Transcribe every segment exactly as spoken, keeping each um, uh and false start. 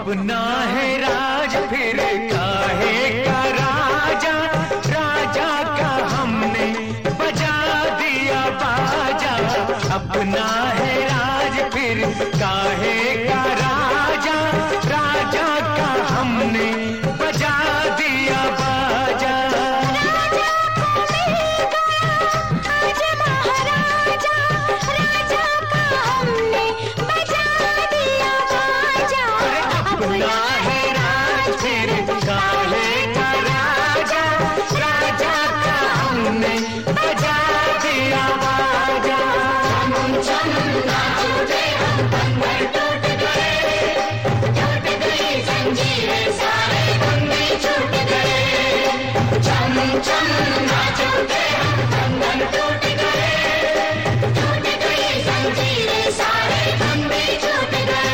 अपना है राज फिर काहे का राजा, राजा का हमने बजा दिया बाजा। अपना है राज फिर काहे का राजा, राजा का हमने बजा दिया बाजा। अपना है राज फिर काहे का राजा, राजा का हमने बजा दिया बाजा। चम चम नाचो रे हम, बंधन टूट गए, टूट गई जंजीरें, सारे बंधे छूट गए। चम चम नाचो रे हम, बंधन टूट गए, टूट गई जंजीरें, सारे बंधे छूट गए।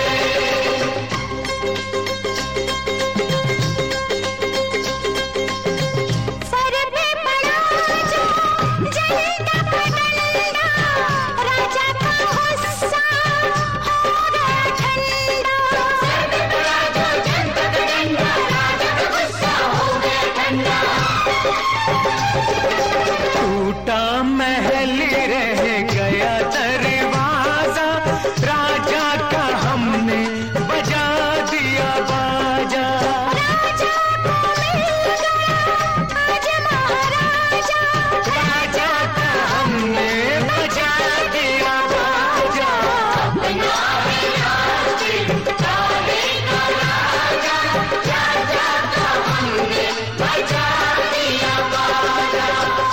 टूटा महल रह गया दरवाजा, राजा का हमने बजा दिया बाजा। राजा को मिल गया आज महाराजा, राजा का हमने बजा दिया बाजा। अपना है राज फिर काहे का राजा, राजा का हमने बजा दिया बाजा।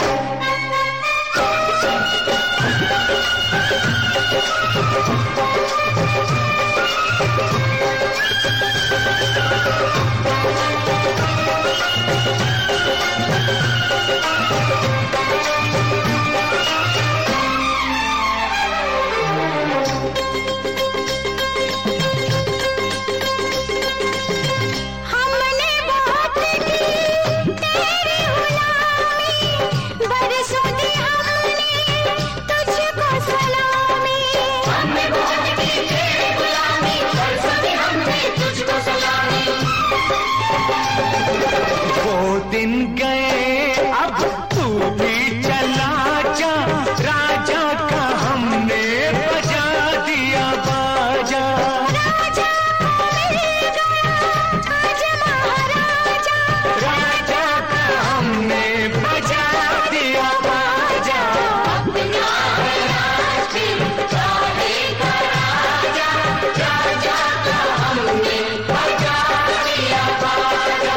वो दिन गए अब तू भी चला जा, राजा का हमने बजा दिया बाजा। राजा को मिल गया आज महाराजा, राजा का हमने बजा दिया बाजा। अपना है राज फिर काहे का राजा, राजा का हमने बजा दिया बाजा।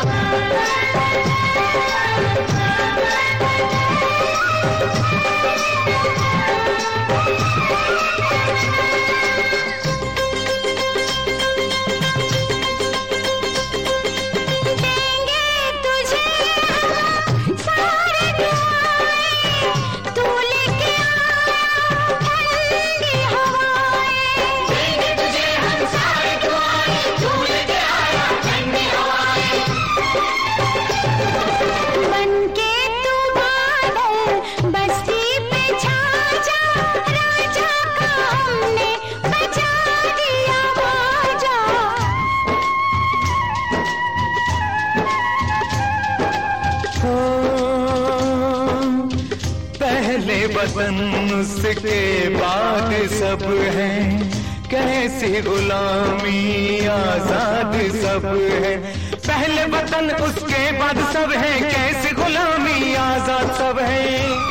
पहले वतन उसके बाद सब है, कैसी गुलामी आजाद सब है। पहले वतन उसके बाद सब है, कैसी गुलामी आजाद सब है।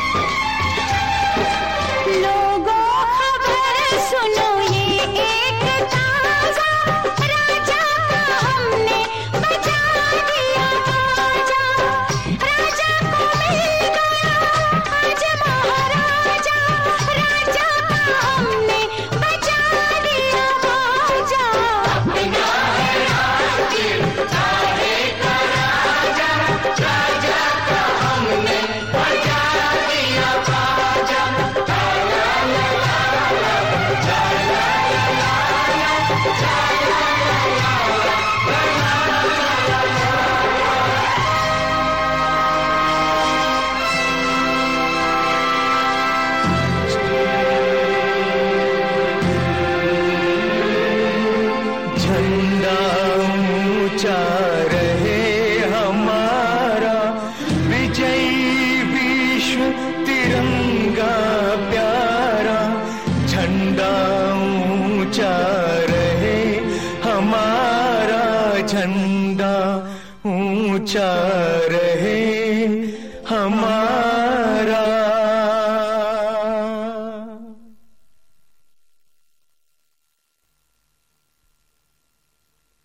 लोगों खबर सुनो ये एक ताजा, राजा का हमने बजा दिया बाजा। राजा को मिल गया आज महाराजा, राजा का हमने बजा दिया बाजा। अपना है राज फिर काहे का राजा, राजा का हमने बजा दिया बाजा। झंडा ऊंचा रहे हमारा विजयी विश्व तिरंगा प्यारा, झंडा ऊंचा रहे हमारा, झंडा ऊंचा रहे।